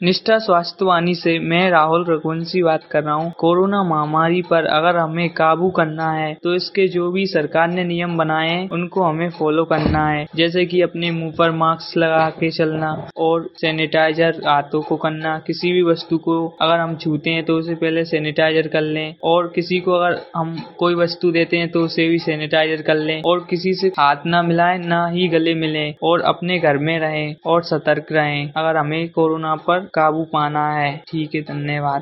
निष्ठा स्वास्थ्यवाणी से मैं राहुल रघुवंशी बात कर रहा हूँ। कोरोना महामारी पर अगर हमें काबू करना है तो इसके जो भी सरकार ने नियम बनाए हैं उनको हमें फॉलो करना है, जैसे कि अपने मुंह पर मास्क लगा के चलना और सैनिटाइजर हाथों को करना। किसी भी वस्तु को अगर हम छूते हैं तो उसे पहले सैनिटाइजर कर लें, और किसी को अगर हम कोई वस्तु देते हैं तो उसे भी सैनिटाइजर कर लें, और किसी से हाथ ना मिलाएं, ना ही गले मिलें, और अपने घर में रहें और सतर्क रहें अगर हमें कोरोना पर काबू पाना है। ठीक है, धन्यवाद।